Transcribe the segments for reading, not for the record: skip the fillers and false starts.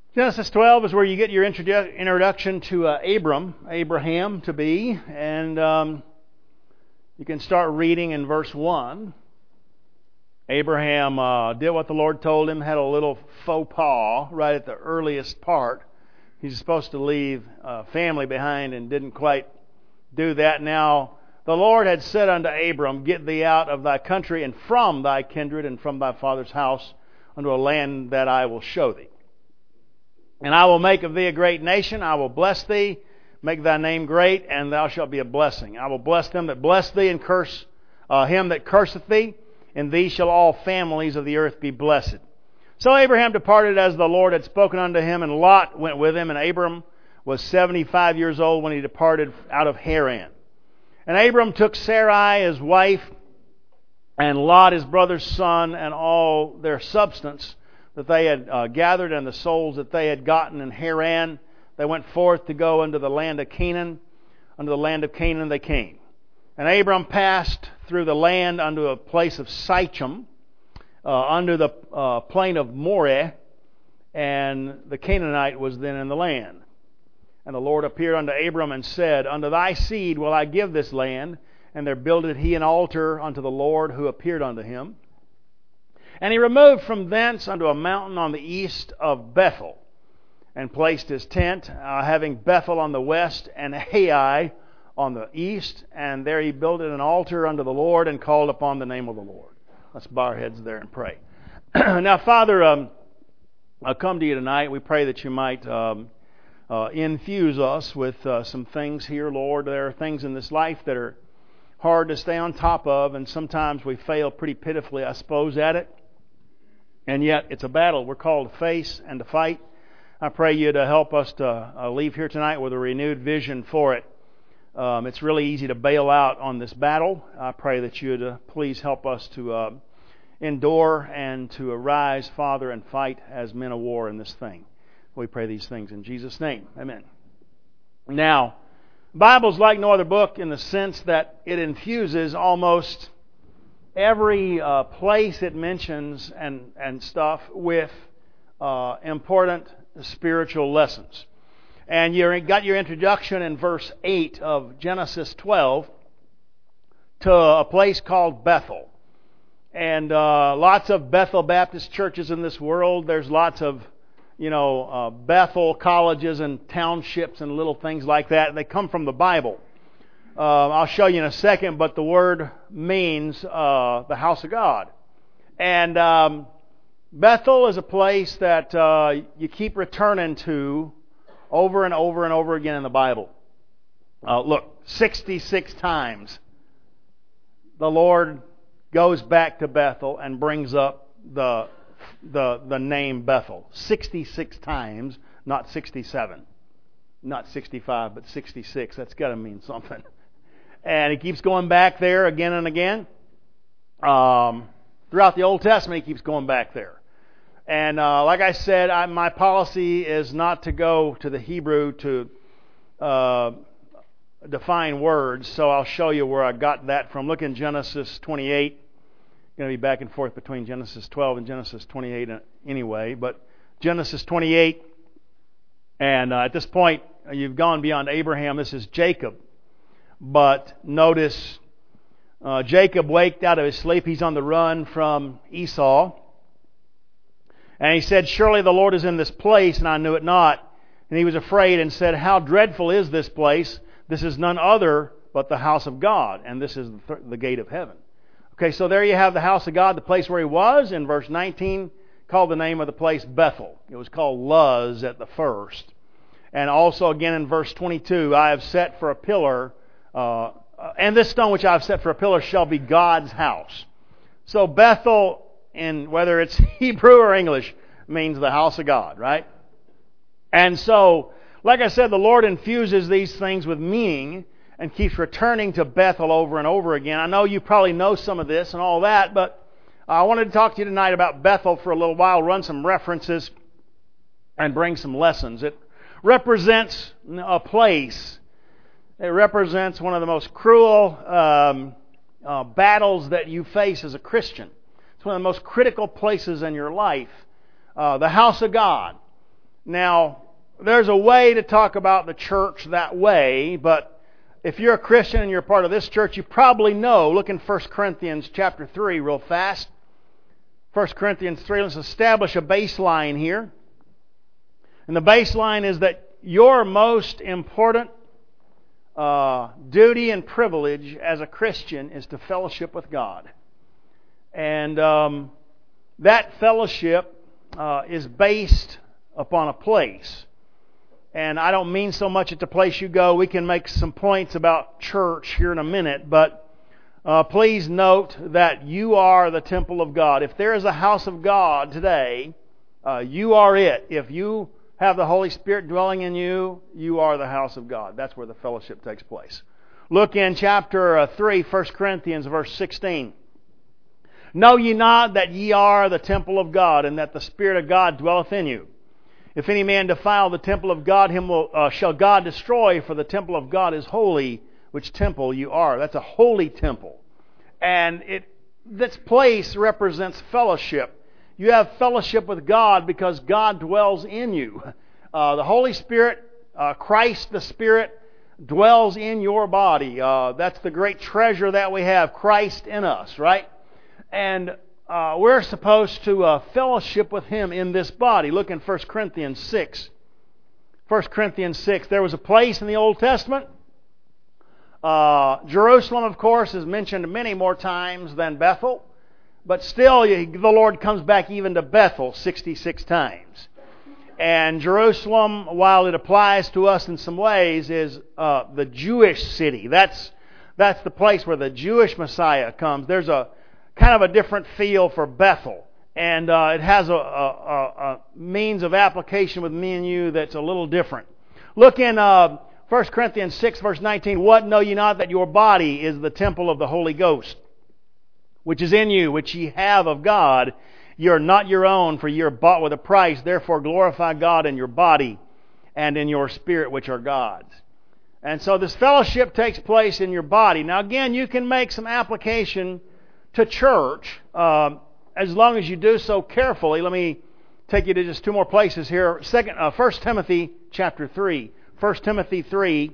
Genesis 12 is where you get your introduction to Abraham to be, and you can start reading in verse 1. Abraham did what the Lord told him, had a little faux pas right at the earliest part. He's supposed to leave family behind and didn't quite do that. Now, the Lord had said unto Abram, Get thee out of thy country and from thy kindred and from thy father's house unto a land that I will show thee. And I will make of thee a great nation. I will bless thee, make thy name great, and thou shalt be a blessing. I will bless them that bless thee, and curse him that curseth thee. In thee shall all families of the earth be blessed. So Abraham departed as the Lord had spoken unto him, and Lot went with him. And Abram was 75 years old when he departed out of Haran. And Abram took Sarai his wife, and Lot his brother's son, and all their substance that they had gathered, and the souls that they had gotten in Haran. They went forth to go unto the land of Canaan. Unto the land of Canaan they came. And Abram passed through the land unto a place of Sichem, under the plain of Moreh, and the Canaanite was then in the land. And the Lord appeared unto Abram and said, Unto thy seed will I give this land. And there builded he an altar unto the Lord who appeared unto him. And he removed from thence unto a mountain on the east of Bethel, and placed his tent, having Bethel on the west and Ai on the east. And there he builded an altar unto the Lord, and called upon the name of the Lord. Let's bow our heads there and pray. Now, Father, I come to you tonight. We pray that you might infuse us with some things here, Lord. There are things in this life that are hard to stay on top of, and sometimes we fail pretty pitifully, I suppose, at it. And yet, it's a battle we're called to face and to fight. I pray you to help us to leave here tonight with a renewed vision for it. It's really easy to bail out on this battle. I pray that you would please help us to endure and to arise, Father, and fight as men of war in this thing. We pray these things in Jesus' name. Amen. Now, the Bible's like no other book in the sense that it infuses almost every place it mentions and stuff with important spiritual lessons. And you got your introduction in verse 8 of Genesis 12 to a place called Bethel. And lots of Bethel Baptist churches in this world. There's lots of, Bethel colleges and townships and little things like that. They come from the Bible. I'll show you in a second, but the word means the house of God. And Bethel is a place that you keep returning to over and over and over again in the Bible. Look, 66 times the Lord goes back to Bethel and brings up the name Bethel. 66 times, not 67. Not 65, but 66. That's got to mean something. And he keeps going back there again and again. Throughout the Old Testament, he keeps going back there. And like I said, my policy is not to go to the Hebrew to define words, so I'll show you where I got that from. Look in Genesis 28. I'm going to be back and forth between Genesis 12 and Genesis 28 anyway. But Genesis 28, and at this point, you've gone beyond Abraham. This is Jacob. But notice Jacob waked out of his sleep. He's on the run from Esau. And he said, Surely the Lord is in this place, and I knew it not. And he was afraid and said, How dreadful is this place? This is none other but the house of God, and this is the gate of heaven. Okay, so there you have the house of God, the place where he was. In verse 19, called the name of the place Bethel. It was called Luz at the first. And also again in verse 22, I have set for a pillar, and this stone which I have set for a pillar shall be God's house. So Bethel, in whether it's Hebrew or English, means the house of God, right? And so, like I said, the Lord infuses these things with meaning and keeps returning to Bethel over and over again. I know you probably know some of this and all that, but I wanted to talk to you tonight about Bethel for a little while, run some references, and bring some lessons. It represents a place. It represents one of the most cruel battles that you face as a Christian. It's one of the most critical places in your life. The house of God. Now, there's a way to talk about the church that way, but if you're a Christian and you're part of this church, you probably know. Look in 1 Corinthians chapter 3 real fast. 1 Corinthians 3, let's establish a baseline here. And the baseline is that your most important duty and privilege as a Christian is to fellowship with God. And that fellowship is based upon a place. And I don't mean so much at the place you go. We can make some points about church here in a minute, but please note that you are the temple of God. If there is a house of God today, you are it. If you have the Holy Spirit dwelling in you, you are the house of God. That's where the fellowship takes place. Look in chapter 3, 1 Corinthians, verse 16. Know ye not that ye are the temple of God, and that the Spirit of God dwelleth in you? If any man defile the temple of God, him shall God destroy, for the temple of God is holy, which temple you are. That's a holy temple. And this place represents fellowship. You have fellowship with God because God dwells in you. The Holy Spirit, Christ the Spirit, dwells in your body. That's the great treasure that we have, Christ in us, right? And we're supposed to fellowship with Him in this body. Look in 1 Corinthians 6. 1 Corinthians 6. There was a place in the Old Testament. Jerusalem, of course, is mentioned many more times than Bethel. But still, the Lord comes back even to Bethel 66 times. And Jerusalem, while it applies to us in some ways, is the Jewish city. That's the place where the Jewish Messiah comes. There's a kind of a different feel for Bethel. And it has a means of application with me and you that's a little different. Look in 1 Corinthians 6, verse 19. What know ye not that your body is the temple of the Holy Ghost, which is in you, which ye have of God? Ye are not your own, for ye are bought with a price. Therefore glorify God in your body and in your spirit, which are God's. And so this fellowship takes place in your body. Now again, you can make some application to church, as long as you do so carefully. Let me take you to just two more places here. 1 Timothy chapter 3. 1 Timothy 3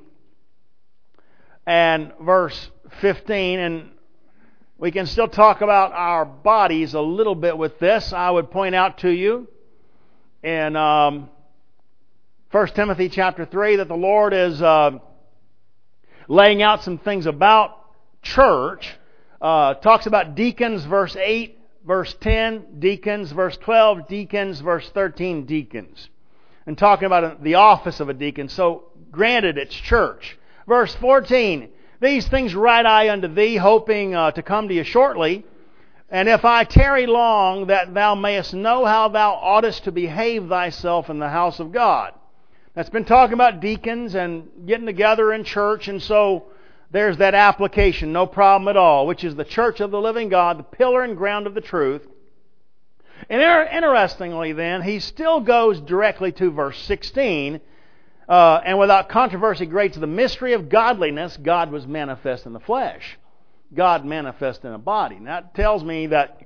and verse 15. And we can still talk about our bodies a little bit with this. I would point out to you in 1 Timothy chapter 3 that the Lord is laying out some things about church. Talks about deacons, verse 8, verse 10, deacons, verse 12, deacons, verse 13, deacons. And talking about the office of a deacon. So, granted, it's church. Verse 14, these things write I unto thee, hoping to come to you shortly. And if I tarry long, that thou mayest know how thou oughtest to behave thyself in the house of God. That's been talking about deacons and getting together in church, and so there's that application, no problem at all, which is the church of the living God, the pillar and ground of the truth. And interestingly then, he still goes directly to verse 16, and without controversy great to the mystery of godliness, God was manifest in the flesh. God manifest in a body. Now that tells me that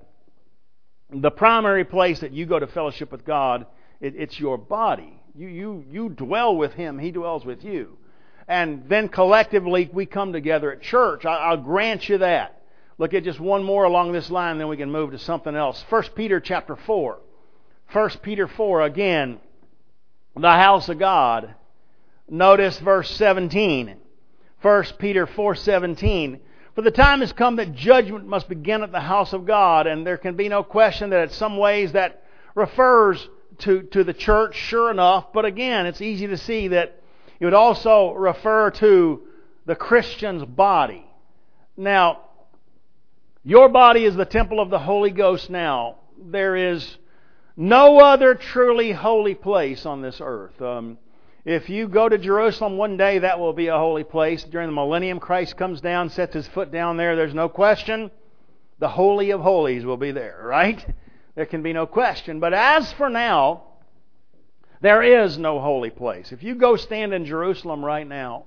the primary place that you go to fellowship with God, it's your body. You dwell with Him, He dwells with you. And then collectively we come together at church. I'll grant you that. Look at just one more along this line, then we can move to something else. 1 Peter chapter 4. 1 Peter 4, again, the house of God. Notice verse 17. 1 Peter 4:17. For the time has come that judgment must begin at the house of God, and there can be no question that in some ways that refers to the church, sure enough. But again, it's easy to see that it would also refer to the Christian's body. Now, your body is the temple of the Holy Ghost now. There is no other truly holy place on this earth. If you go to Jerusalem one day, that will be a holy place. During the millennium, Christ comes down, sets His foot down there. There's no question. The Holy of Holies will be there, right? There can be no question. But as for now, there is no holy place. If you go stand in Jerusalem right now,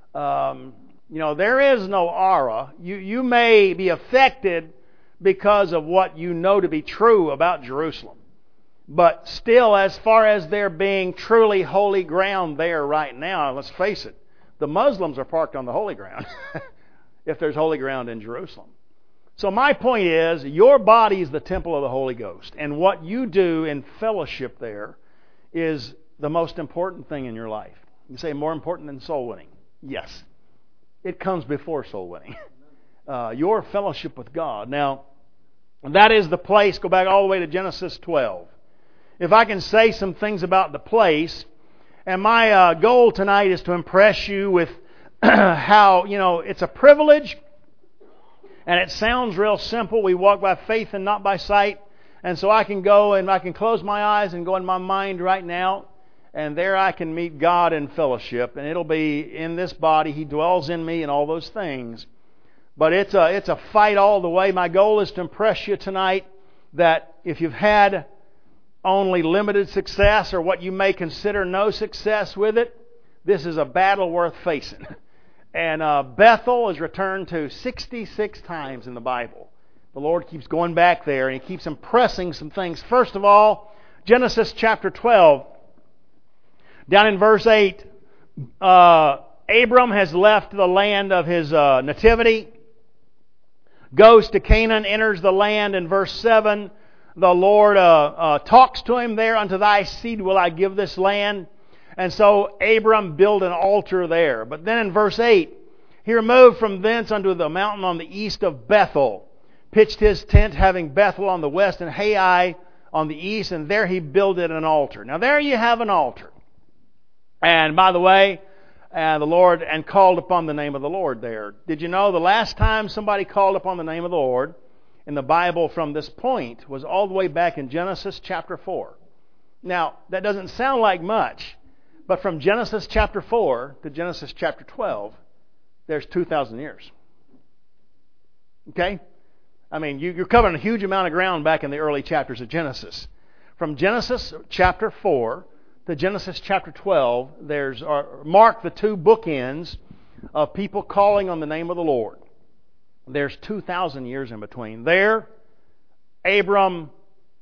there is no aura. You may be affected because of what you know to be true about Jerusalem. But still, as far as there being truly holy ground there right now, let's face it, the Muslims are parked on the holy ground if there's holy ground in Jerusalem. So my point is, your body is the temple of the Holy Ghost. And what you do in fellowship there is the most important thing in your life. You say, more important than soul winning? Yes. It comes before soul winning. Your fellowship with God. Now, that is the place. Go back all the way to Genesis 12. If I can say some things about the place, and my goal tonight is to impress you with how, it's a privilege, and it sounds real simple. We walk by faith and not by sight. And so I can go and I can close my eyes and go in my mind right now, and there I can meet God in fellowship, and it'll be in this body. He dwells in me and all those things. But it's a fight all the way. My goal is to impress you tonight that if you've had only limited success or what you may consider no success with it, this is a battle worth facing. And Bethel is returned to 66 times in the Bible. The Lord keeps going back there and He keeps impressing some things. First of all, Genesis chapter 12, down in verse 8, Abram has left the land of his nativity, goes to Canaan, enters the land. In verse 7, the Lord talks to him there, unto thy seed will I give this land. And so Abram built an altar there. But then in verse 8, he removed from thence unto the mountain on the east of Bethel, pitched his tent, having Bethel on the west and Hai on the east, and there he builded an altar. Now there you have an altar. And by the way, the Lord, and called upon the name of the Lord there. Did you know the last time somebody called upon the name of the Lord in the Bible from this point was all the way back in Genesis chapter 4. Now, that doesn't sound like much, but from Genesis chapter 4 to Genesis chapter 12, there's 2,000 years. Okay? I mean, you're covering a huge amount of ground back in the early chapters of Genesis. From Genesis chapter 4 to Genesis chapter 12, mark the two bookends of people calling on the name of the Lord. There's 2,000 years in between. There, Abram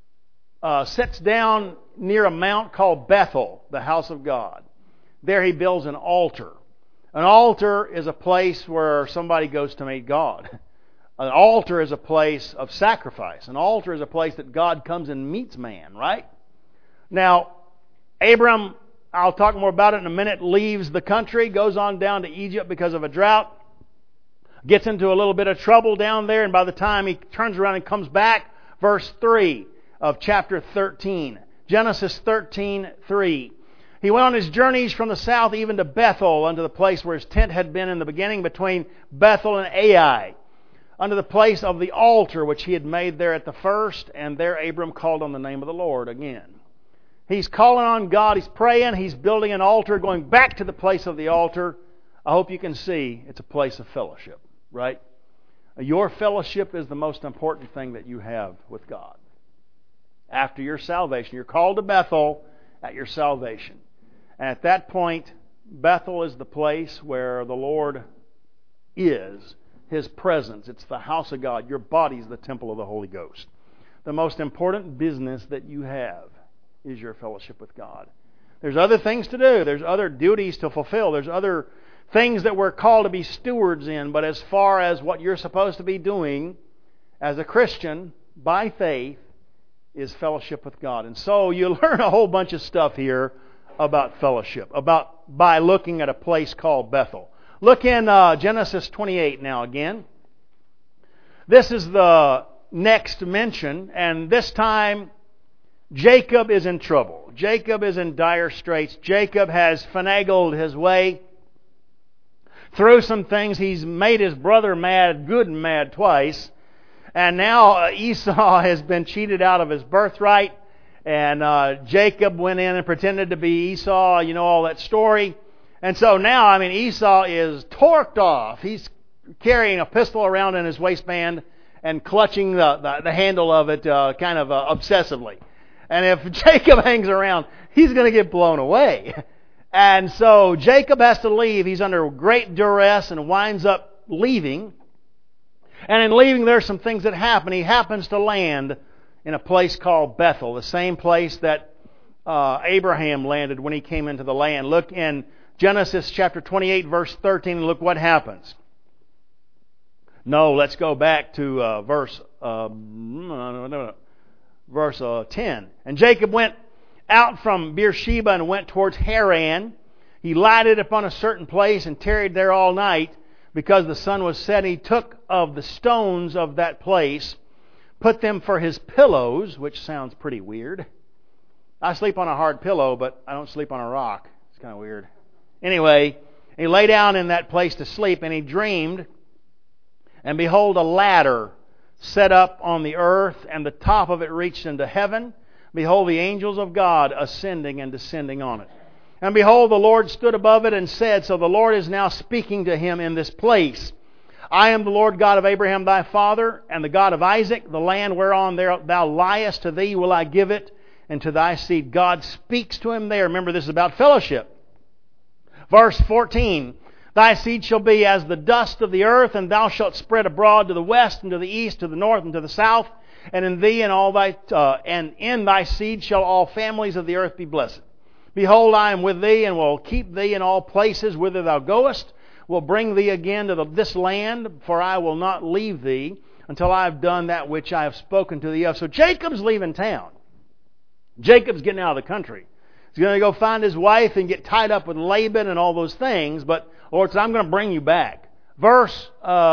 sits down near a mount called Bethel, the house of God. There he builds an altar. An altar is a place where somebody goes to meet God. An altar is a place of sacrifice. An altar is a place that God comes and meets man, right? Now, Abram, I'll talk more about it in a minute, leaves the country, goes on down to Egypt because of a drought, gets into a little bit of trouble down there, and by the time he turns around and comes back, verse 3 of chapter 13. Genesis 13:3. He went on his journeys from the south even to Bethel, unto the place where his tent had been in the beginning, between Bethel and Ai, unto the place of the altar which he had made there at the first, and there Abram called on the name of the Lord again. He's calling on God, he's praying, he's building an altar, going back to the place of the altar. I hope you can see it's a place of fellowship, right? Your fellowship is the most important thing that you have with God. After your salvation, you're called to Bethel at your salvation. And at that point, Bethel is the place where the Lord is, His presence. It's the house of God. Your body is the temple of the Holy Ghost. The most important business that you have is your fellowship with God. There's other things to do. There's other duties to fulfill. There's other things that we're called to be stewards in. But as far as what you're supposed to be doing as a Christian by faith is fellowship with God. And so you learn a whole bunch of stuff here about fellowship, by looking at a place called Bethel. Look in Genesis 28 now again. This is the next mention, and this time Jacob is in trouble. Jacob is in dire straits. Jacob has finagled his way through some things. He's made his brother mad, good and mad twice. And now Esau has been cheated out of his birthright. And Jacob went in and pretended to be Esau. You know all that story. And so now, Esau is torqued off. He's carrying a pistol around in his waistband and clutching the handle of it kind of obsessively. And if Jacob hangs around, he's going to get blown away. And so Jacob has to leave. He's under great duress and winds up leaving. And in leaving, there's some things that happen. He happens to land in a place called Bethel, the same place that Abraham landed when he came into the land. Look in Genesis chapter 28, verse 13, and look what happens. No, let's go back to verse 10. And Jacob went out from Beersheba and went towards Haran. He lighted upon a certain place and tarried there all night, because the sun was setting. He took of the stones of that place, put them for his pillows, which sounds pretty weird. I sleep on a hard pillow, but I don't sleep on a rock. It's kind of weird. Anyway, he lay down in that place to sleep, and he dreamed, and behold, a ladder set up on the earth, and the top of it reached into heaven. Behold, the angels of God ascending and descending on it. And behold, the Lord stood above it and said, so the Lord is now speaking to him in this place, I am the Lord God of Abraham thy father, and the God of Isaac. The land whereon thou liest, to thee will I give it, and to thy seed. God speaks to him there. Remember, this is about fellowship. Verse 14, thy seed shall be as the dust of the earth, and thou shalt spread abroad to the west, and to the east, to the north, and to the south. And in thee and all thy and in thy seed shall all families of the earth be blessed. Behold, I am with thee, and will keep thee in all places whither thou goest. Will bring thee again to this land, for I will not leave thee until I have done that which I have spoken to thee of. So Jacob's leaving town. Jacob's getting out of the country. He's going to go find his wife and get tied up with Laban and all those things. But Lord said, I'm going to bring you back. Verse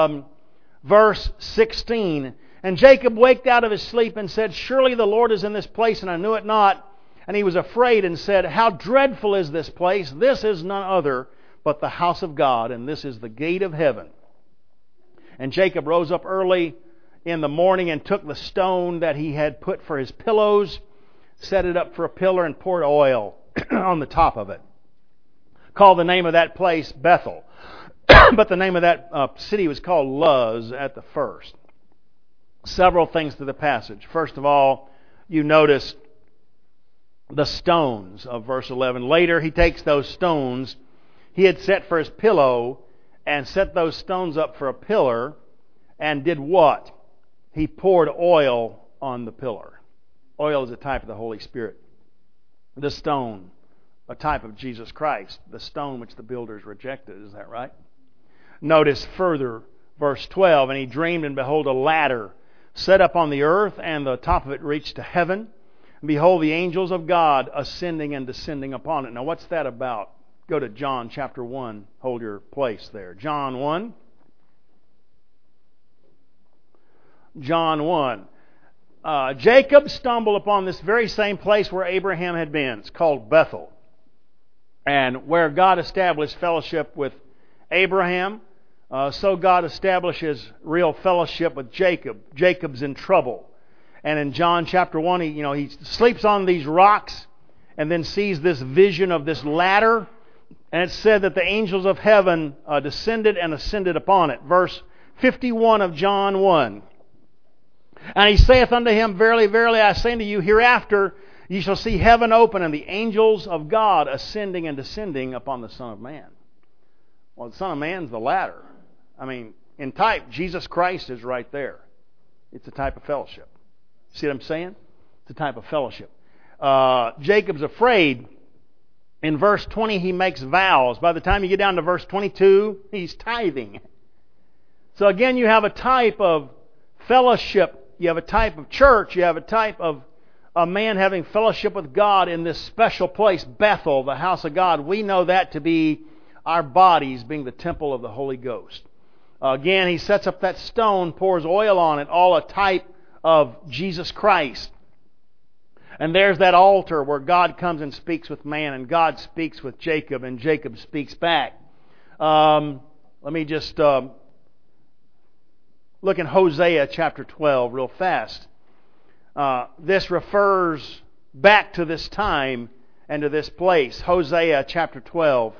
16. And Jacob waked out of his sleep and said, surely the Lord is in this place, and I knew it not. And he was afraid and said, how dreadful is this place? This is none other but the house of God, and this is the gate of heaven. And Jacob rose up early in the morning and took the stone that he had put for his pillows, set it up for a pillar, and poured oil on the top of it. Called the name of that place Bethel. But the name of that city was called Luz at the first. Several things to the passage. First of all, you notice the stones of verse 11. Later, he takes those stones he had set for his pillow and set those stones up for a pillar, and did what? He poured oil on the pillar. Oil is a type of the Holy Spirit. The stone, a type of Jesus Christ. The stone which the builders rejected. Is that right? Notice further, verse 12. And he dreamed, and behold, a ladder set up on the earth, and the top of it reached to heaven. And behold, the angels of God ascending and descending upon it. Now, what's that about? Go to John chapter 1. Hold your place there. John 1. John 1. Jacob stumbled upon this very same place where Abraham had been. It's called Bethel. And where God established fellowship with Abraham, so God establishes real fellowship with Jacob. Jacob's in trouble. And in John chapter 1, he sleeps on these rocks and then sees this vision of this ladder. And it said that the angels of heaven descended and ascended upon it. Verse 51 of John 1. And he saith unto him, verily, verily, I say unto you, hereafter ye shall see heaven open, and the angels of God ascending and descending upon the Son of Man. Well, the Son of Man's the ladder. I mean, in type, Jesus Christ is right there. It's a type of fellowship. See what I'm saying? It's a type of fellowship. Jacob's afraid. In verse 20, he makes vows. By the time you get down to verse 22, he's tithing. So again, you have a type of fellowship. You have a type of church. You have a type of a man having fellowship with God in this special place, Bethel, the house of God. We know that to be our bodies being the temple of the Holy Ghost. Again, he sets up that stone, pours oil on it, all a type of Jesus Christ. And there's that altar where God comes and speaks with man, and God speaks with Jacob, and Jacob speaks back. Let me just look in Hosea chapter 12 real fast. This refers back to this time and to this place. Hosea chapter 12.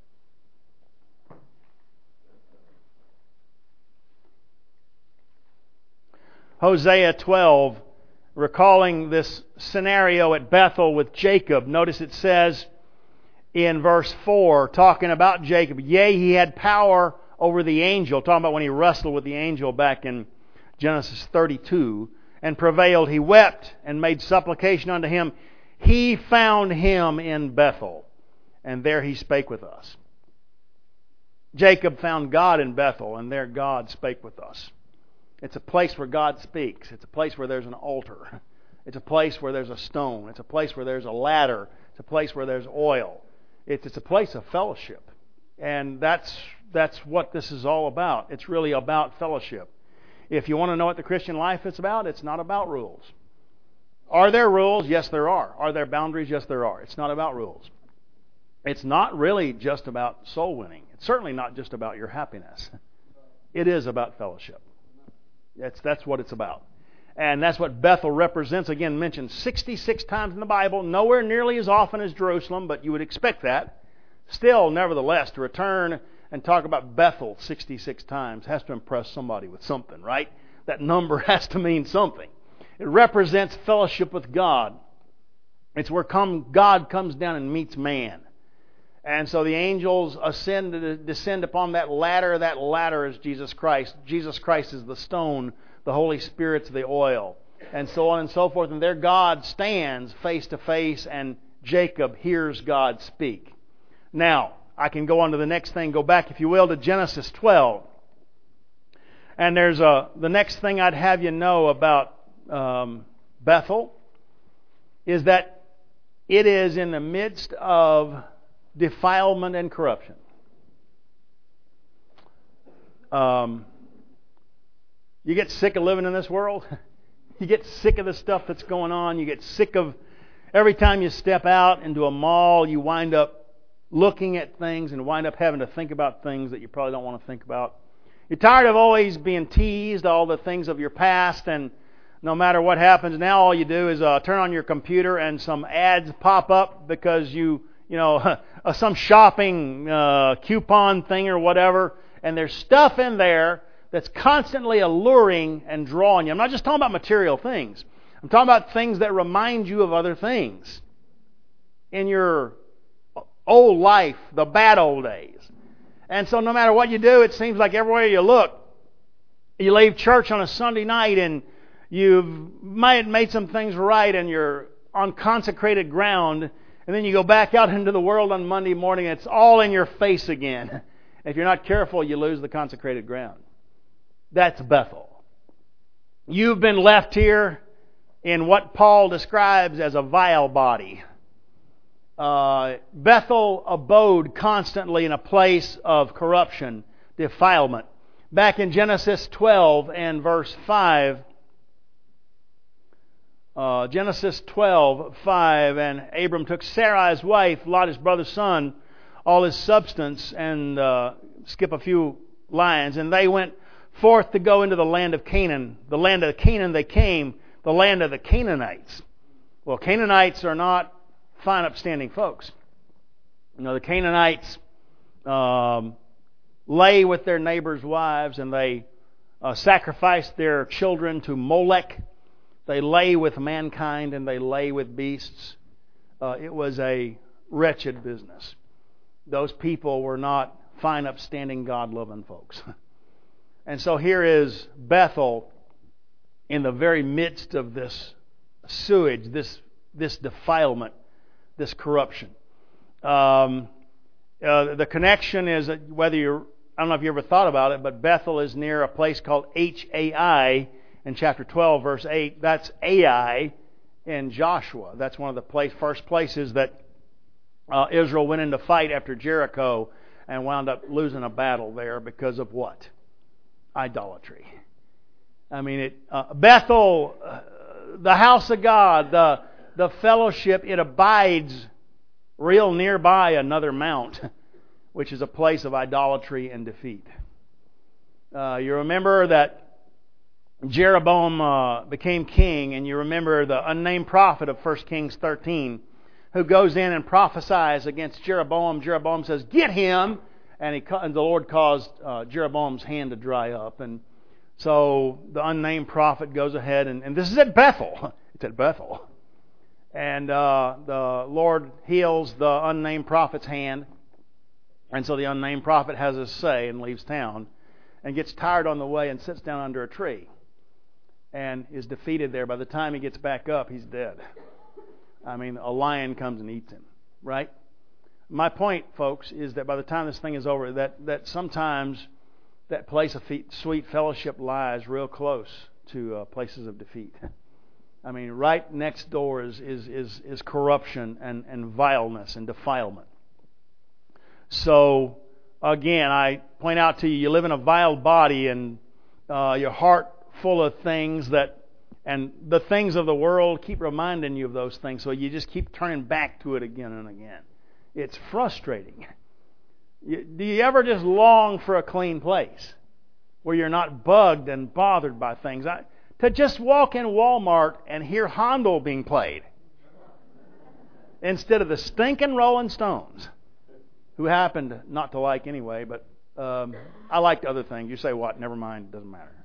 Hosea 12, recalling this scenario at Bethel with Jacob. Notice it says in verse 4, talking about Jacob, yea, he had power over the angel, talking about when he wrestled with the angel back in Genesis 32. and prevailed. He wept and made supplication unto him. He found him in Bethel, and there he spake with us. Jacob found God in Bethel, and there God spake with us. It's a place where God speaks. It's a place where there's an altar. It's a place where there's a stone. It's a place where there's a ladder. It's a place where there's oil. It's a place of fellowship. And that's what this is all about. It's really about fellowship. If you want to know what the Christian life is about, it's not about rules. Are there rules? Yes, there are. Are there boundaries? Yes, there are. It's not about rules. It's not really just about soul winning. It's certainly not just about your happiness. It is about fellowship. That's what it's about. And that's what Bethel represents. Again, mentioned 66 times in the Bible. Nowhere nearly as often as Jerusalem, but you would expect that. Still, nevertheless, to return and talk about Bethel 66 times has to impress somebody with something, right? That number has to mean something. It represents fellowship with God. It's where God comes down and meets man. And so the angels descend upon that ladder. That ladder is Jesus Christ. Jesus Christ is the stone. The Holy Spirit's the oil. And so on and so forth. And there God stands face to face, and Jacob hears God speak. Now, I can go on to the next thing. Go back, if you will, to Genesis 12. And there's the next thing I'd have you know about Bethel is that it is in the midst of defilement and corruption. You get sick of living in this world. You get sick of the stuff that's going on. You get sick of every time you step out into a mall, you wind up looking at things and wind up having to think about things that you probably don't want to think about. You're tired of always being teased, all the things of your past, and no matter what happens, now all you do is turn on your computer and some ads pop up because you know, some shopping coupon thing or whatever, and there's stuff in there that's constantly alluring and drawing you. I'm not just talking about material things. I'm talking about things that remind you of other things in your old life, the bad old days. And so no matter what you do, it seems like everywhere you look, you leave church on a Sunday night and you've made some things right and you're on consecrated ground, and then you go back out into the world on Monday morning and it's all in your face again. If you're not careful, you lose the consecrated ground. That's Bethel. You've been left here in what Paul describes as a vile body. Bethel abode constantly in a place of corruption, defilement. Back in Genesis 12 and verse 5, Genesis 12:5, and Abram took Sarai his wife, Lot his brother's son, all his substance, and skip a few lines, and they went forth to go into the land of Canaan. The land of Canaan they came, the land of the Canaanites. Well, Canaanites are not fine, upstanding folks. You know, the Canaanites lay with their neighbors' wives, and they sacrificed their children to Molech. They lay with mankind, and they lay with beasts. It was a wretched business. Those people were not fine, upstanding, God-loving folks. And so here is Bethel in the very midst of this sewage, this defilement, this corruption. The connection is that I don't know if you ever thought about it, but Bethel is near a place called Hai in chapter 12, verse 8. That's Ai in Joshua. That's one of the first places that Israel went in to fight after Jericho and wound up losing a battle there because of what? Idolatry. I mean, Bethel, the house of God, the fellowship, it abides real nearby another mount, which is a place of idolatry and defeat. You remember that Jeroboam became king, and you remember the unnamed prophet of 1 Kings 13 who goes in and prophesies against Jeroboam. Jeroboam says, "Get him!" And the Lord caused Jeroboam's hand to dry up. And so the unnamed prophet goes ahead, and this is at Bethel. It's at Bethel. And the Lord heals the unnamed prophet's hand. And so the unnamed prophet has his say and leaves town and gets tired on the way and sits down under a tree. and is defeated there. By the time he gets back up, he's dead. I mean, a lion comes and eats him, right? My point, folks, is that by the time this thing is over, that sometimes that place of sweet fellowship lies real close to places of defeat. I mean, right next door is corruption and vileness and defilement. So, again, I point out to you, you live in a vile body and your heart full of things and the things of the world keep reminding you of those things, so you just keep turning back to it again and again. It's frustrating. Do you ever just long for a clean place where you're not bugged and bothered by things? To just walk in Walmart and hear Handel being played instead of the stinking Rolling Stones, who happened not to like anyway, but I liked other things. You say what? Never mind. It doesn't matter.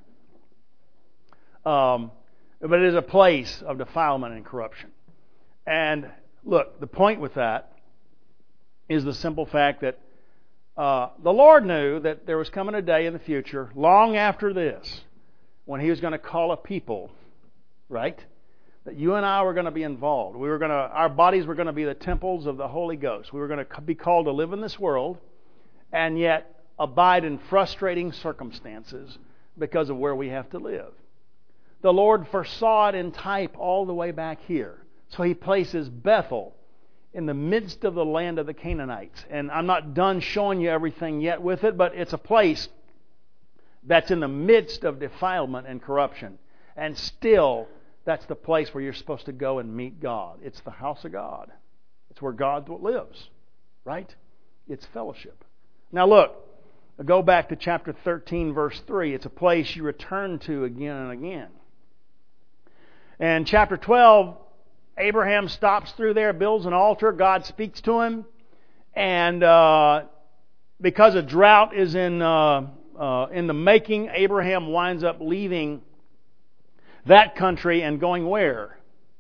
But it is a place of defilement and corruption. And look, the point with that is the simple fact that the Lord knew that there was coming a day in the future, long after this, when He was going to call a people, right? That you and I were going to be involved. Our bodies were going to be the temples of the Holy Ghost. We were going to be called to live in this world and yet abide in frustrating circumstances because of where we have to live. The Lord foresaw it in type all the way back here. So He places Bethel in the midst of the land of the Canaanites. And I'm not done showing you everything yet with it, but it's a place that's in the midst of defilement and corruption. And still, that's the place where you're supposed to go and meet God. It's the house of God. It's where God lives, right? It's fellowship. Now look, go back to chapter 13, verse 3. It's a place you return to again and again. And chapter 12, Abraham stops through there, builds an altar. God speaks to him. And because a drought is in the making, Abraham winds up leaving that country and going where?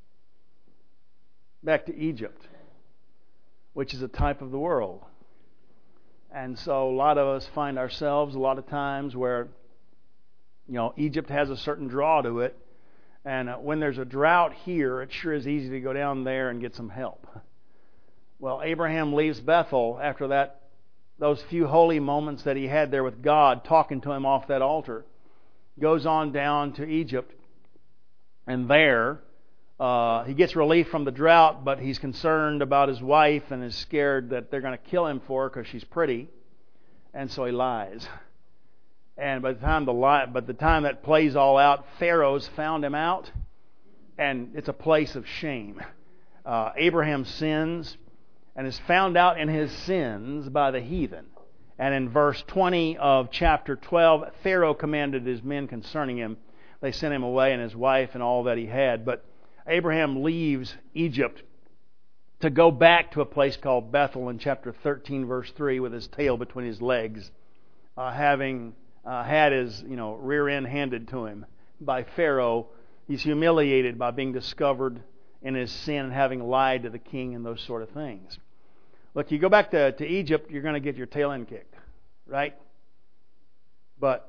Back to Egypt, which is a type of the world. And so a lot of us find ourselves a lot of times where, Egypt has a certain draw to it. And when there's a drought here, it sure is easy to go down there and get some help. Well, Abraham leaves Bethel after those few holy moments that he had there with God, talking to him off that altar, goes on down to Egypt. And there, he gets relief from the drought, but he's concerned about his wife and is scared that they're going to kill him for her because she's pretty. And so he lies. And by the time that plays all out, Pharaoh's found him out, and it's a place of shame. Abraham sins and is found out in his sins by the heathen. And in verse 20 of chapter 12, Pharaoh commanded his men concerning him. They sent him away and his wife and all that he had. But Abraham leaves Egypt to go back to a place called Bethel in chapter 13, verse 3, with his tail between his legs, having had his rear end handed to him by Pharaoh. He's humiliated by being discovered in his sin and having lied to the king and those sort of things. Look, you go back to Egypt, you're going to get your tail end kicked, right? But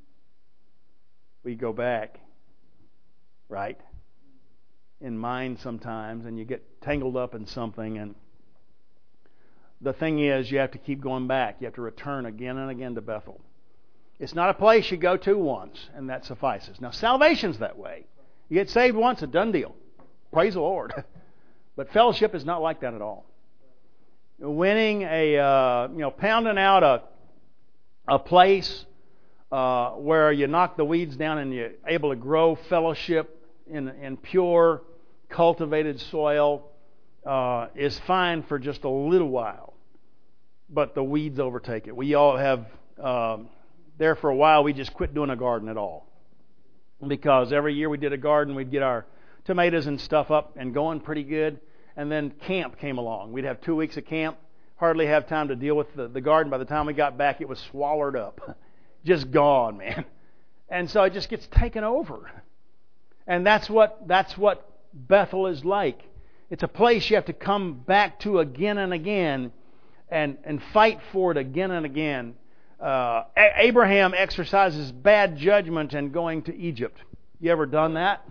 we go back, right? In mind sometimes, and you get tangled up in something. And the thing is, you have to keep going back. You have to return again and again to Bethel. It's not a place you go to once, and that suffices. Now, salvation's that way. You get saved once, a done deal. Praise the Lord. But fellowship is not like that at all. Winning pounding out a place where you knock the weeds down and you're able to grow fellowship in pure, cultivated soil is fine for just a little while. But the weeds overtake it. We all have... there for a while, we just quit doing a garden at all. Because every year we did a garden, we'd get our tomatoes and stuff up and going pretty good. And then camp came along. We'd have 2 weeks of camp, hardly have time to deal with the garden. By the time we got back, it was swallowed up. Just gone, man. And so it just gets taken over. And that's what Bethel is like. It's a place you have to come back to again and again and fight for it again and again. Abraham exercises bad judgment in going to Egypt. You ever done that?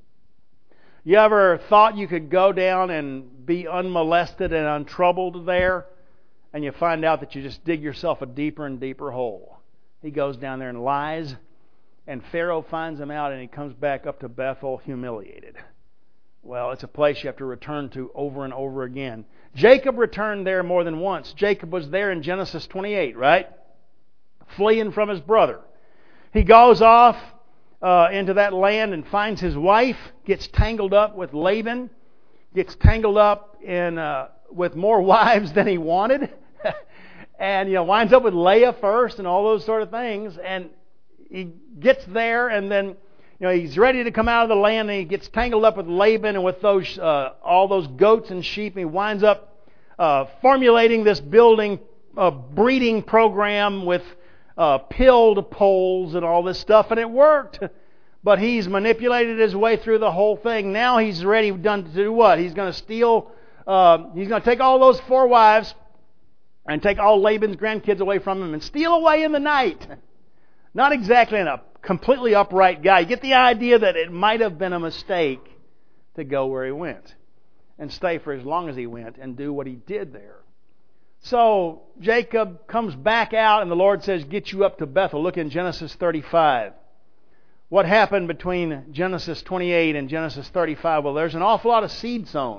You ever thought you could go down and be unmolested and untroubled there, and you find out that you just dig yourself a deeper and deeper hole? He goes down there and lies, and Pharaoh finds him out, and he comes back up to Bethel humiliated. Well, it's a place you have to return to over and over again. Jacob returned there more than once. Jacob was there in Genesis 28, right? Fleeing from his brother. He goes off into that land and finds his wife, gets tangled up with Laban, gets tangled up in with more wives than he wanted, and winds up with Leah first and all those sort of things. And he gets there, and then he's ready to come out of the land, and he gets tangled up with Laban and with those all those goats and sheep, and he winds up formulating this breeding program with pilled poles and all this stuff, and it worked. But he's manipulated his way through the whole thing. Now he's ready to do what? He's going to steal. He's going to take all those 4 wives and take all Laban's grandkids away from him and steal away in the night. Not exactly a completely upright guy. You get the idea that it might have been a mistake to go where he went and stay for as long as he went and do what he did there. So Jacob comes back out, and the Lord says, get you up to Bethel. Look in Genesis 35. What happened between Genesis 28 and Genesis 35? Well, there's an awful lot of seed sown.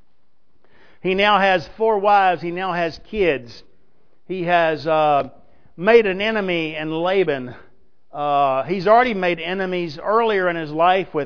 He now has 4 wives. He now has kids. He has made an enemy in Laban. He's already made enemies earlier in his life with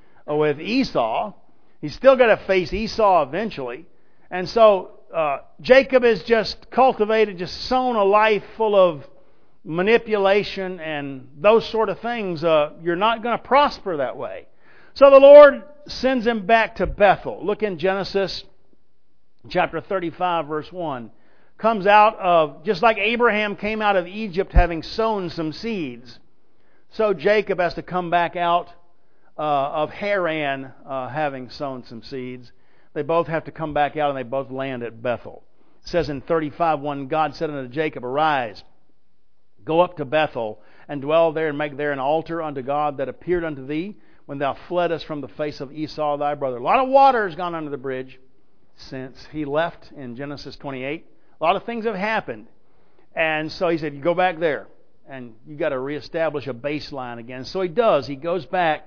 Esau. He's still got to face Esau eventually. And so Jacob has just cultivated, just sown a life full of manipulation and those sort of things. You're not going to prosper that way. So the Lord sends him back to Bethel. Look in Genesis chapter 35, verse 1. Comes out of, just like Abraham came out of Egypt having sown some seeds, so Jacob has to come back out of Haran having sown some seeds. They both have to come back out, and they both land at Bethel. It says in 35:1, God said unto Jacob, arise, go up to Bethel, and dwell there, and make there an altar unto God that appeared unto thee when thou fleddest from the face of Esau thy brother. A lot of water has gone under the bridge since he left in Genesis 28. A lot of things have happened. And so he said, you go back there, and you got to reestablish a baseline again. So he does. He goes back.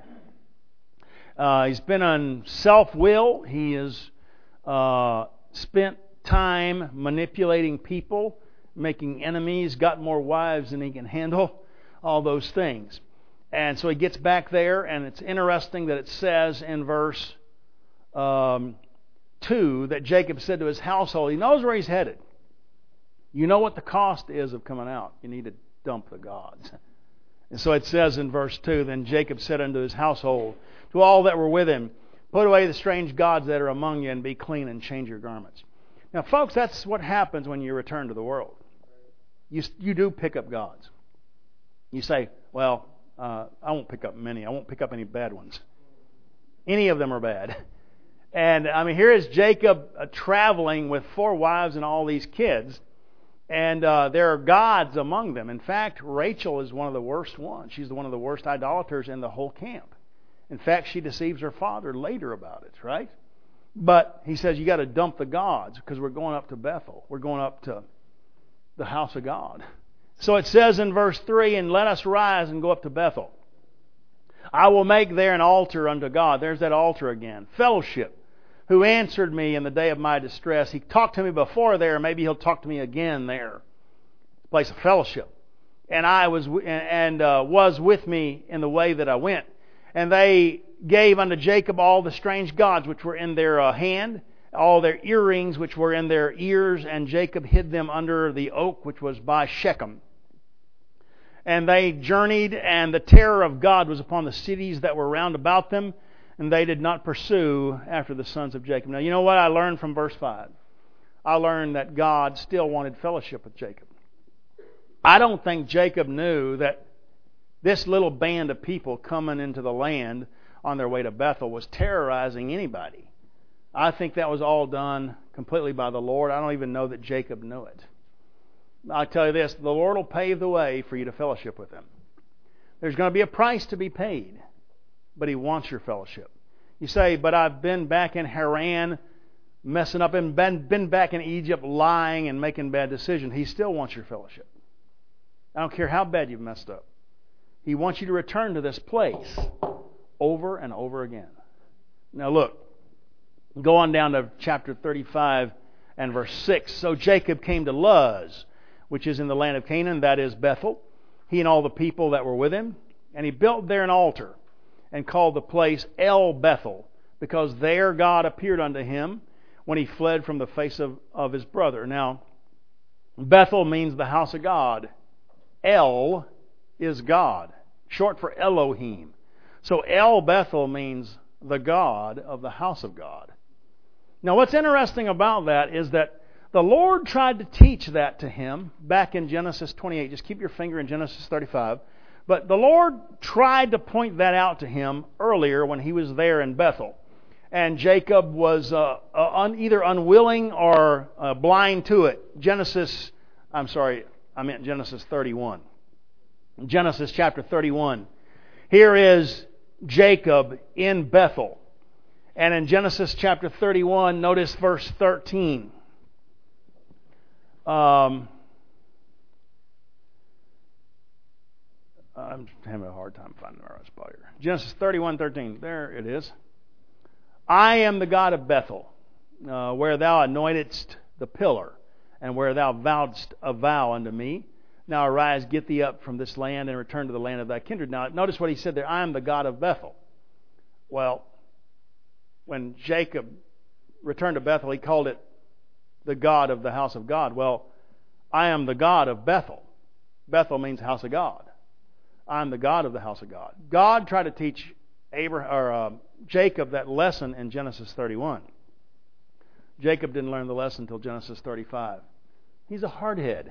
He's been on self-will. He has spent time manipulating people, making enemies, got more wives than he can handle, all those things. And so he gets back there, and it's interesting that it says in verse 2 that Jacob said to his household, he knows where he's headed. You know what the cost is of coming out. You need to dump the gods. And so it says in verse 2, then Jacob said unto his household, to all that were with him, put away the strange gods that are among you, and be clean, and change your garments. Now, folks, that's what happens when you return to the world. You do pick up gods. You say, well, I won't pick up many. I won't pick up any bad ones. Any of them are bad. And, here is Jacob traveling with 4 wives and all these kids. And there are gods among them. In fact, Rachel is one of the worst ones. She's one of the worst idolaters in the whole camp. In fact, she deceives her father later about it, right? But he says, you got to dump the gods because we're going up to Bethel. We're going up to the house of God. So it says in verse 3, and let us rise and go up to Bethel. I will make there an altar unto God. There's that altar again. Fellowship. Who answered me in the day of my distress. He talked to me before there. Maybe he'll talk to me again there. Place of fellowship. And I was with me in the way that I went. And they gave unto Jacob all the strange gods which were in their hand, all their earrings which were in their ears, and Jacob hid them under the oak which was by Shechem. And they journeyed, and the terror of God was upon the cities that were round about them, and they did not pursue after the sons of Jacob. Now, you know what I learned from verse 5? I learned that God still wanted fellowship with Jacob. I don't think Jacob knew that this little band of people coming into the land on their way to Bethel was terrorizing anybody. I think that was all done completely by the Lord. I don't even know that Jacob knew it. I'll tell you this, the Lord will pave the way for you to fellowship with Him. There's going to be a price to be paid. but He wants your fellowship. You say, but I've been back in Haran messing up and been back in Egypt lying and making bad decisions. He still wants your fellowship. I don't care how bad you've messed up. He wants you to return to this place over and over again. Now look, go on down to chapter 35 and verse 6. So Jacob came to Luz, which is in the land of Canaan, that is Bethel, he and all the people that were with him. And he built there an altar and called the place El Bethel, because there God appeared unto him when he fled from the face of his brother. Now, Bethel means the house of God. El is God, short for Elohim. So El Bethel means the God of the house of God. Now what's interesting about that is that the Lord tried to teach that to him back in Genesis 28. Just keep your finger in Genesis 35. But the Lord tried to point that out to him earlier when he was there in Bethel. And Jacob was either unwilling or blind to it. Genesis 31. Genesis chapter 31. Here is Jacob in Bethel. And in Genesis chapter 31, notice verse 13. I'm having a hard time finding the right spot here. Genesis 31:13. There it is. I am the God of Bethel, where thou anointedst the pillar, and where thou vowedst a vow unto me. Now arise, get thee up from this land, and return to the land of thy kindred. Now notice what he said there. I am the God of Bethel. Well, when Jacob returned to Bethel, he called it the God of the house of God. Well, I am the God of Bethel. Bethel means house of God. I am the God of the house of God. God tried to teach Jacob that lesson in Genesis 31. Jacob didn't learn the lesson until Genesis 35. He's a hardhead,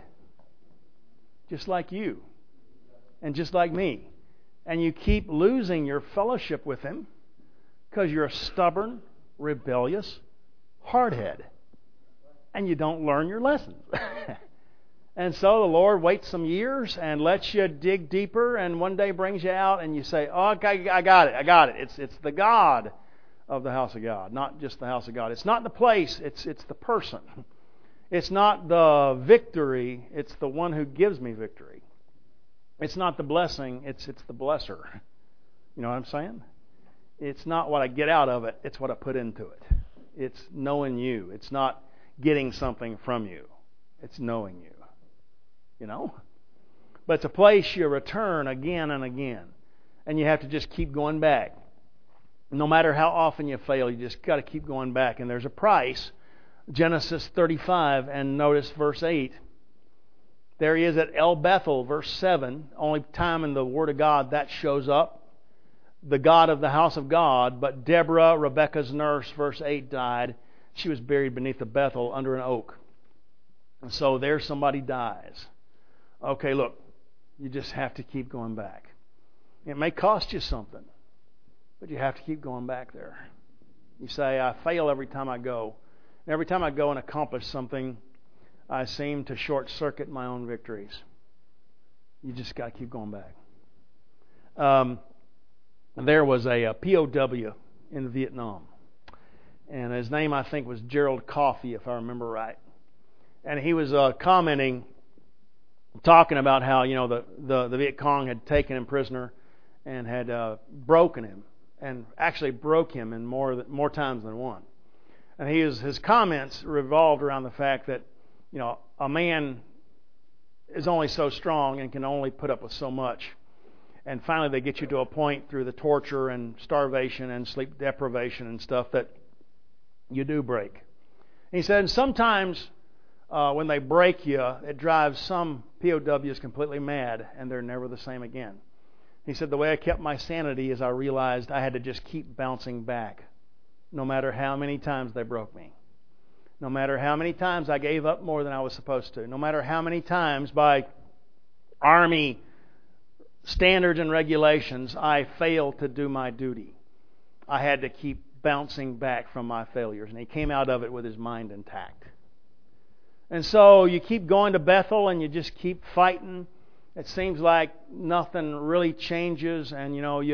just like you and just like me. And you keep losing your fellowship with him because you're a stubborn, rebellious hardhead. And you don't learn your lessons. And so the Lord waits some years and lets you dig deeper, and one day brings you out and you say, oh, okay, I got it. It's the God of the house of God, not just the house of God. It's not the place, it's the person. It's not the victory, it's the one who gives me victory. It's not the blessing, it's the blesser. You know what I'm saying? It's not what I get out of it, it's what I put into it. It's knowing you. It's not getting something from you. It's knowing you. You know? But it's a place you return again and again. And you have to just keep going back. No matter how often you fail, you just got to keep going back. And there's a price. Genesis 35, and notice verse 8. There he is at El Bethel, verse 7. Only time in the Word of God that shows up. The God of the house of God. But Deborah, Rebekah's nurse, verse 8, died. She was buried beneath the Bethel under an oak. And so there somebody dies. Okay, look, you just have to keep going back. It may cost you something, but you have to keep going back there. You say, I fail every time I go. And every time I go and accomplish something, I seem to short-circuit my own victories. You just got to keep going back. There was a POW in Vietnam. And his name, I think, was Gerald Coffey, if I remember right. And he was commenting, talking about how, you know, the Viet Cong had taken him prisoner and had broken him, and actually broke him in more times than one. And his comments revolved around the fact that, you know, a man is only so strong and can only put up with so much. And finally they get you to a point through the torture and starvation and sleep deprivation and stuff that you do break. And he said, and sometimes when they break you, it drives some POWs completely mad, and they're never the same again. He said, the way I kept my sanity is I realized I had to just keep bouncing back, no matter how many times they broke me. No matter how many times I gave up more than I was supposed to. No matter how many times by Army standards and regulations I failed to do my duty. I had to keep bouncing back from my failures. And he came out of it with his mind intact. And so you keep going to Bethel and you just keep fighting. It seems like nothing really changes, and you know,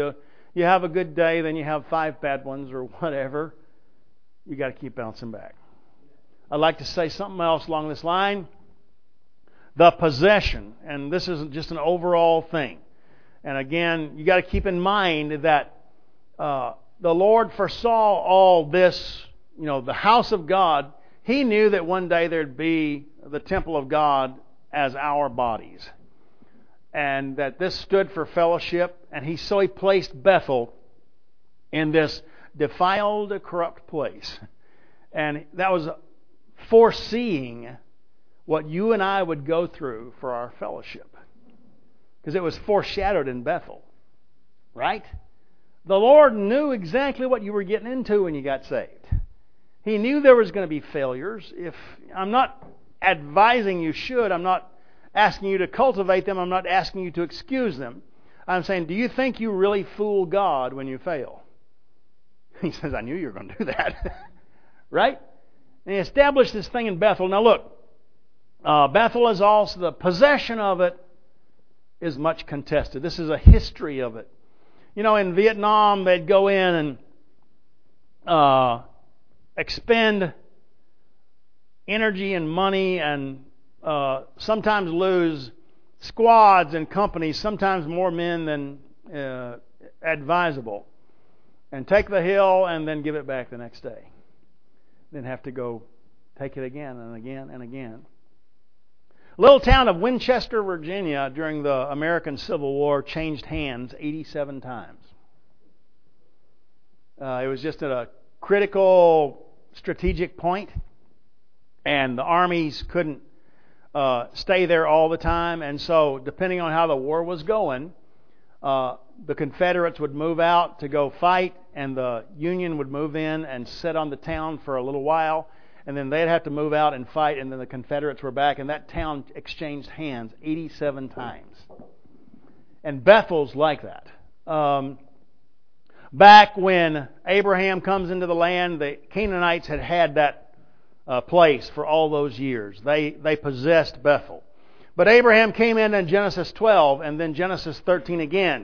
You have a good day, then you have 5 bad ones or whatever. You got to keep bouncing back. I'd like to say something else along this line. The possession, and this isn't just an overall thing. And again, you got to keep in mind that the Lord foresaw all this, the house of God. He knew that one day there'd be the temple of God as our bodies. And that this stood for fellowship. And he placed Bethel in this defiled, corrupt place. And that was foreseeing what you and I would go through for our fellowship. Because it was foreshadowed in Bethel. Right? The Lord knew exactly what you were getting into when you got saved. He knew there was going to be failures. I'm not advising you should. I'm not asking you to cultivate them. I'm not asking you to excuse them. I'm saying, do you think you really fool God when you fail? He says, I knew you were going to do that. Right? And he established this thing in Bethel. Now look, Bethel is also, the possession of it is much contested. This is a history of it. In Vietnam, they'd go in and expend energy and money and sometimes lose squads and companies, sometimes more men than advisable, and take the hill and then give it back the next day. Then have to go take it again and again and again. Little town of Winchester, Virginia, during the American Civil War, changed hands 87 times. It was just at a critical strategic point, and the armies couldn't stay there all the time. And so, depending on how the war was going, the Confederates would move out to go fight, and the Union would move in and sit on the town for a little while. And then they'd have to move out and fight, and then the Confederates were back, and that town exchanged hands 87 times. And Bethel's like that. Back when Abraham comes into the land, the Canaanites had that place for all those years. They possessed Bethel. But Abraham came in Genesis 12, and then Genesis 13 again.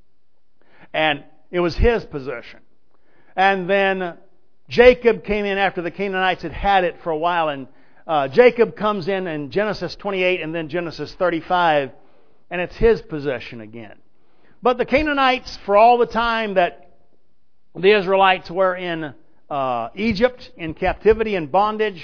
And it was his possession. And then Jacob came in after the Canaanites had it for a while, and Jacob comes in Genesis 28 and then Genesis 35, and it's his possession again. But the Canaanites, for all the time that the Israelites were in Egypt, in captivity and bondage,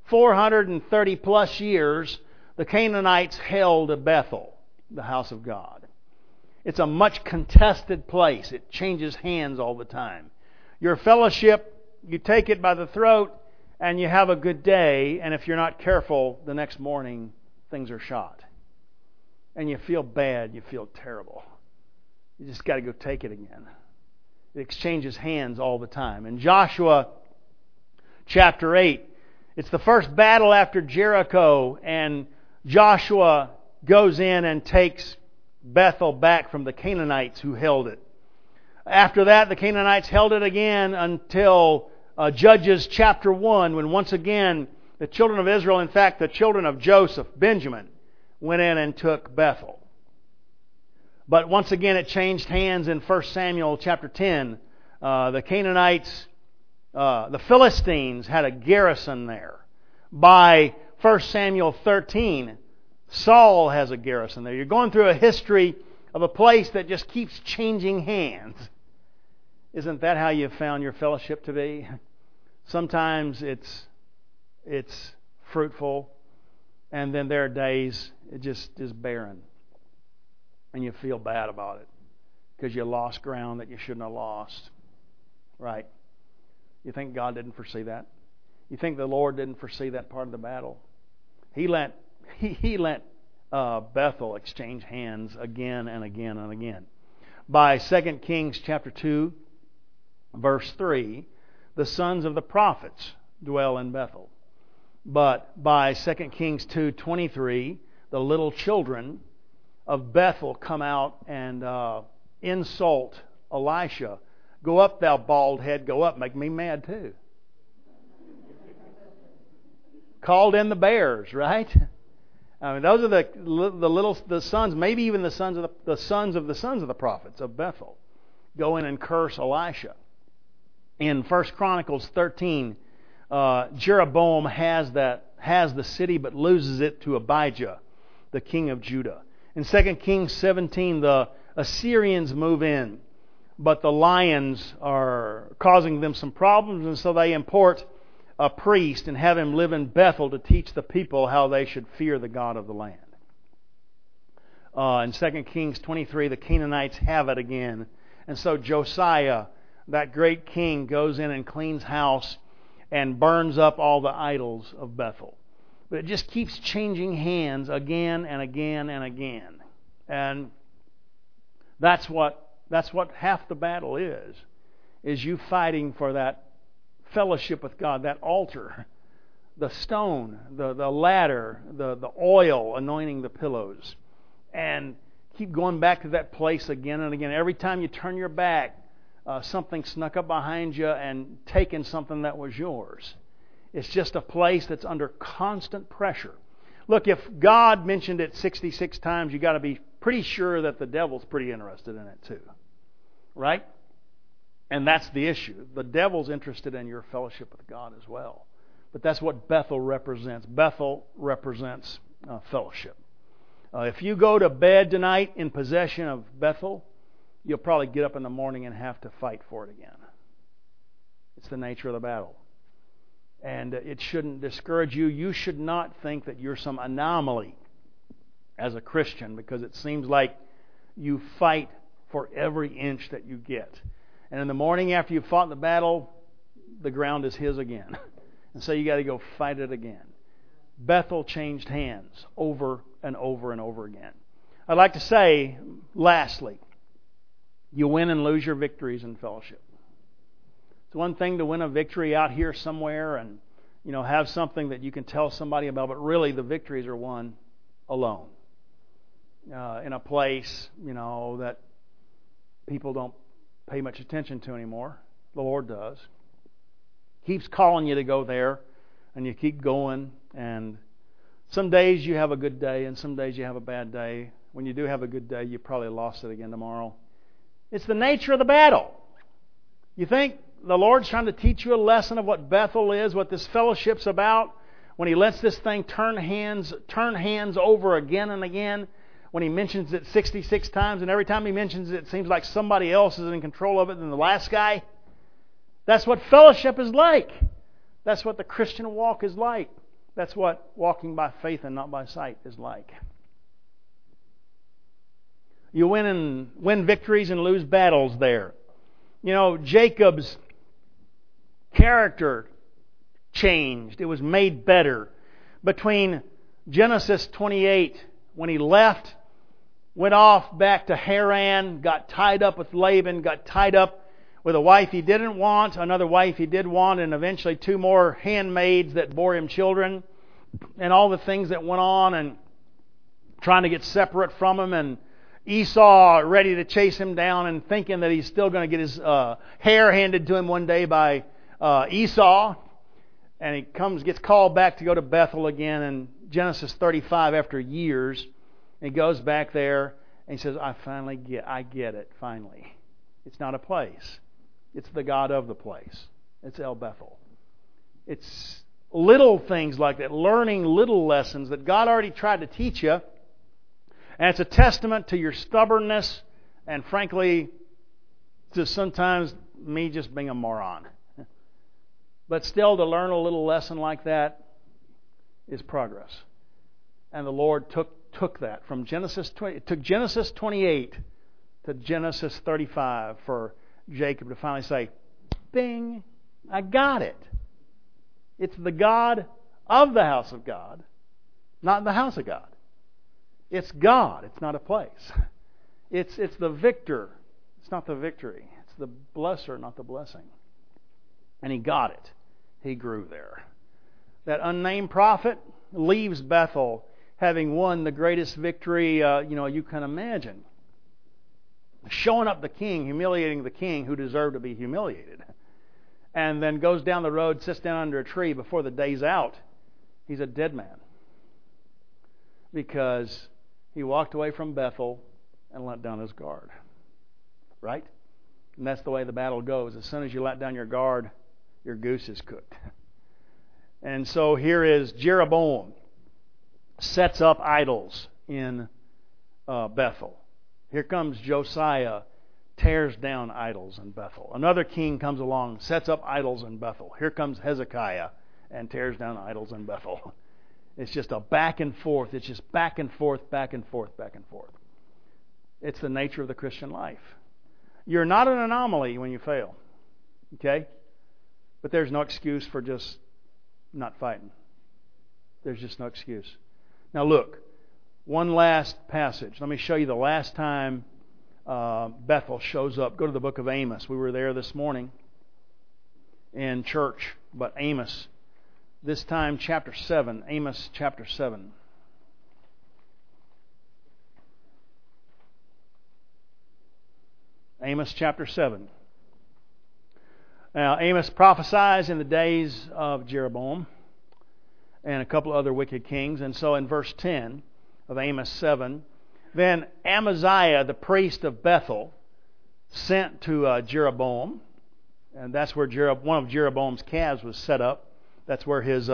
430 plus years, the Canaanites held Bethel, the house of God. It's a much contested place. It changes hands all the time. Your fellowship, you take it by the throat and you have a good day, and if you're not careful, the next morning things are shot. And you feel bad, you feel terrible. You just got to go take it again. It exchanges hands all the time. In Joshua chapter 8, it's the first battle after Jericho, and Joshua goes in and takes Bethel back from the Canaanites who held it. After that, the Canaanites held it again until Judges chapter 1, when once again the children of Israel, in fact the children of Joseph, Benjamin, went in and took Bethel. But once again it changed hands in 1 Samuel chapter 10. The Canaanites, the Philistines had a garrison there. By 1 Samuel 13, Saul has a garrison there. You're going through a history of a place that just keeps changing hands. Isn't that how you found your fellowship to be? Sometimes it's fruitful, and then there are days it just is barren. And you feel bad about it because you lost ground that you shouldn't have lost. Right? You think God didn't foresee that? You think the Lord didn't foresee that part of the battle? He let Bethel exchange hands again and again and again. By 2 Kings chapter 2, verse 3, the sons of the prophets dwell in Bethel. But by 2 Kings 2:23, the little children of Bethel come out and insult Elisha. Go up, thou bald head, go up. Make me mad too. Called in the bears, right? I mean, those are the sons, maybe even the sons of the prophets of Bethel. go in and curse Elisha. In 1 Chronicles 13, Jeroboam has the city but loses it to Abijah, the king of Judah. In 2 Kings 17, the Assyrians move in, but the lions are causing them some problems, and so they import a priest and have him live in Bethel to teach the people how they should fear the God of the land. In 2 Kings 23, the Canaanites have it again. And so Josiah, that great king, goes in and cleans house and burns up all the idols of Bethel. But it just keeps changing hands again and again and again. And that's what half the battle is you fighting for that fellowship with God, that altar, the stone, the ladder, the oil anointing the pillows. And keep going back to that place again and again. Every time you turn your back, something snuck up behind you and taken something that was yours. It's just a place that's under constant pressure. Look, if God mentioned it 66 times, you got to be pretty sure that the devil's pretty interested in it too. Right? And that's the issue. The devil's interested in your fellowship with God as well. But that's what Bethel represents. Bethel represents fellowship. If you go to bed tonight in possession of Bethel, you'll probably get up in the morning and have to fight for it again. It's the nature of the battle. And it shouldn't discourage you. You should not think that you're some anomaly as a Christian, because it seems like you fight for every inch that you get. And in the morning after you've fought the battle, the ground is his again. And so you got to go fight it again. Bethel changed hands over and over and over again. I'd like to say, lastly, you win and lose your victories in fellowship. It's one thing to win a victory out here somewhere and have something that you can tell somebody about, but really the victories are won alone. In a place, that people don't pay much attention to anymore. The Lord does. Keeps calling you to go there, and you keep going. And some days you have a good day, and some days you have a bad day. When you do have a good day, you probably lost it again tomorrow. It's the nature of the battle. You think the Lord's trying to teach you a lesson of what Bethel is, what this fellowship's about, when He lets this thing turn hands over again and again, when He mentions it 66 times, and every time He mentions it, it seems like somebody else is in control of it than the last guy? That's what fellowship is like. That's what the Christian walk is like. That's what walking by faith and not by sight is like. You win victories and lose battles there. Jacob's character changed. It was made better. Between Genesis 28, when he left, went off back to Haran, got tied up with Laban, got tied up with a wife he didn't want, another wife he did want, and eventually 2 more handmaids that bore him children, and all the things that went on, and trying to get separate from him, and Esau ready to chase him down and thinking that he's still going to get his hair handed to him one day by Esau. And he gets called back to go to Bethel again in Genesis 35 after years. And he goes back there and he says, I get it, finally. It's not a place. It's the God of the place. It's El Bethel. It's little things like that, learning little lessons that God already tried to teach you. And it's a testament to your stubbornness and, frankly, to sometimes me just being a moron. But still, to learn a little lesson like that is progress. And the Lord took that from Genesis 20. It took Genesis 28 to Genesis 35 for Jacob to finally say, "Bing, I got it. It's the God of the house of God, not the house of God. It's God. It's not a place. It's the victor. It's not the victory. It's the blesser, not the blessing." And he got it. He grew there. That unnamed prophet leaves Bethel having won the greatest victory you can imagine. Showing up the king, humiliating the king who deserved to be humiliated. And then goes down the road, sits down under a tree before the day's out. He's a dead man. Because he walked away from Bethel and let down his guard. Right? And that's the way the battle goes. As soon as you let down your guard, your goose is cooked. And so here is Jeroboam sets up idols in Bethel. Here comes Josiah, tears down idols in Bethel. Another king comes along, sets up idols in Bethel. Here comes Hezekiah and tears down idols in Bethel. It's just a back and forth. It's just back and forth, back and forth, back and forth. It's the nature of the Christian life. You're not an anomaly when you fail. Okay? But there's no excuse for just not fighting. There's just no excuse. Now look, one last passage. Let me show you the last time Bethel shows up. Go to the book of Amos. We were there this morning in church, but Amos, this time chapter 7, Amos chapter 7. Amos chapter 7. Now, Amos prophesies in the days of Jeroboam and a couple other wicked kings. And so in verse 10 of Amos 7, then Amaziah, the priest of Bethel, sent to Jeroboam, and that's where one of Jeroboam's calves was set up. That's where his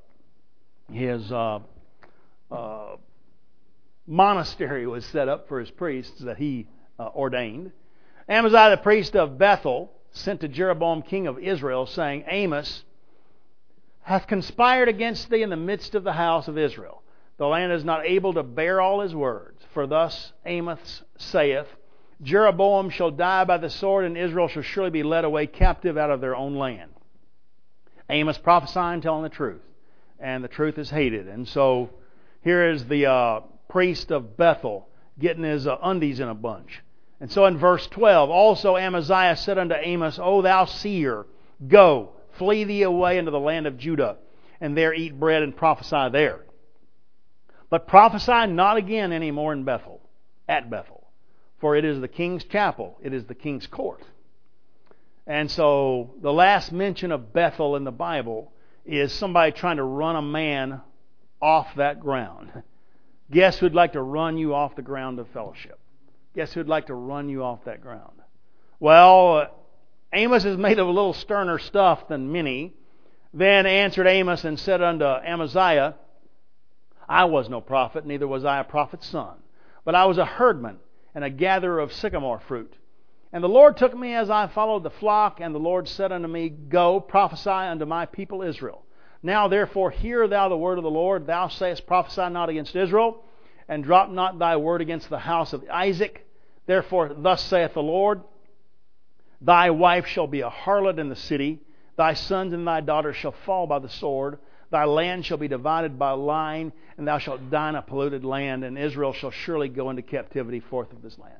monastery was set up for his priests that he ordained. Amaziah, the priest of Bethel, sent to Jeroboam, king of Israel, saying, Amos hath conspired against thee in the midst of the house of Israel. The land is not able to bear all his words. For thus Amos saith, Jeroboam shall die by the sword, and Israel shall surely be led away captive out of their own land. Amos prophesying, telling the truth. And the truth is hated. And so here is the priest of Bethel getting his undies in a bunch. And so in verse 12, also Amaziah said unto Amos, O thou seer, go, flee thee away into the land of Judah, and there eat bread and prophesy there. But prophesy not again any more in Bethel, at Bethel, for it is the king's chapel, it is the king's court. And so the last mention of Bethel in the Bible is somebody trying to run a man off that ground. Guess who'd like to run you off the ground of fellowship? Guess who'd like to run you off that ground? Well, Amos is made of a little sterner stuff than many. Then answered Amos and said unto Amaziah, I was no prophet, neither was I a prophet's son, but I was a herdman and a gatherer of sycamore fruit. And the Lord took me as I followed the flock, and the Lord said unto me, Go, prophesy unto my people Israel. Now therefore hear thou the word of the Lord. Thou sayest, Prophesy not against Israel, and drop not thy word against the house of Isaac. Therefore thus saith the Lord, Thy wife shall be a harlot in the city, thy sons and thy daughters shall fall by the sword, thy land shall be divided by line, and thou shalt die in a polluted land, and Israel shall surely go into captivity forth of this land.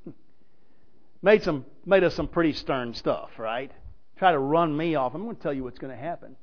Made us some pretty stern stuff, right? Try to run me off. I'm going to tell you what's going to happen.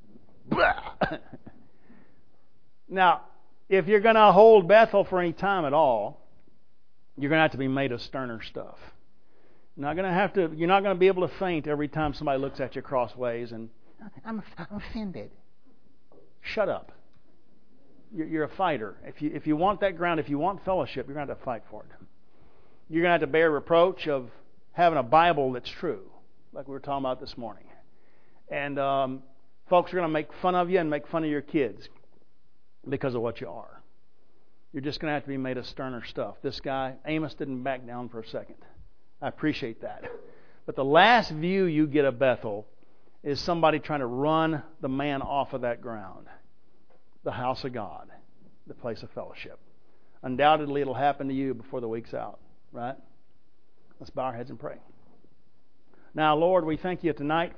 Now, if you're going to hold Bethel for any time at all, you're going to have to be made of sterner stuff. You're not going to be able to faint every time somebody looks at you crossways and, I'm offended. Shut up. You're a fighter. If you want that ground, if you want fellowship, you're going to have to fight for it. You're going to have to bear reproach of having a Bible that's true, like we were talking about this morning. And folks are going to make fun of you and make fun of your kids because of what you are. You're just going to have to be made of sterner stuff. This guy, Amos, didn't back down for a second. I appreciate that. But the last view you get of Bethel is somebody trying to run the man off of that ground. The house of God, the place of fellowship. Undoubtedly, it'll happen to you before the week's out, right? Let's bow our heads and pray. Now, Lord, we thank you tonight